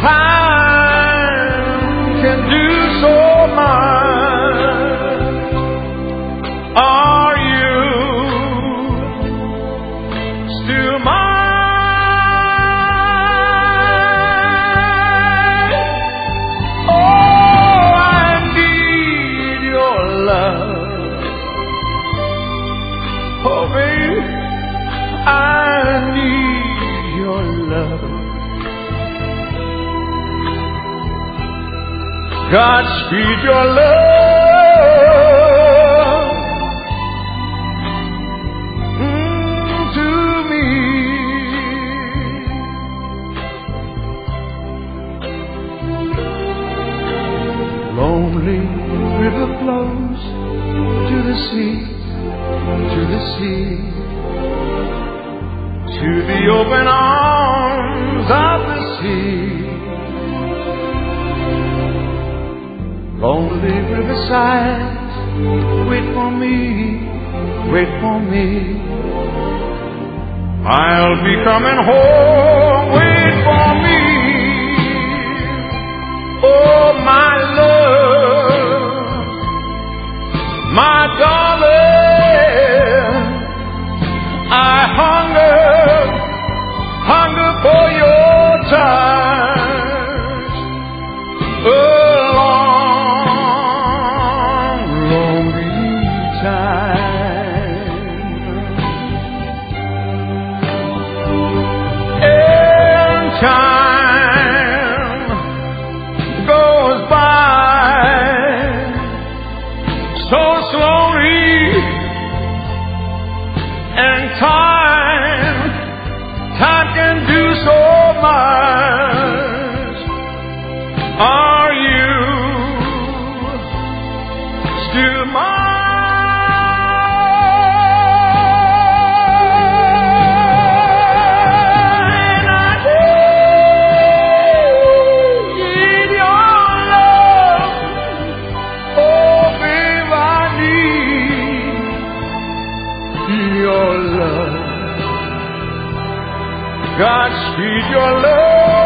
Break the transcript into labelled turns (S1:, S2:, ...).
S1: Time can do so much. Are you still mine? Oh, I need your love. Oh, baby, I need your love. Godspeed your love to me. Lonely river flows to the sea, to the sea, to the open arms of the sea. Lonely riverside, wait for me, wait for me. I'll be coming home, wait for me. Oh, my love, my darling, I hunger for your touch. Oh, time goes by so slowly, and time can do so much. Are you still mine? Your love, Godspeed your love.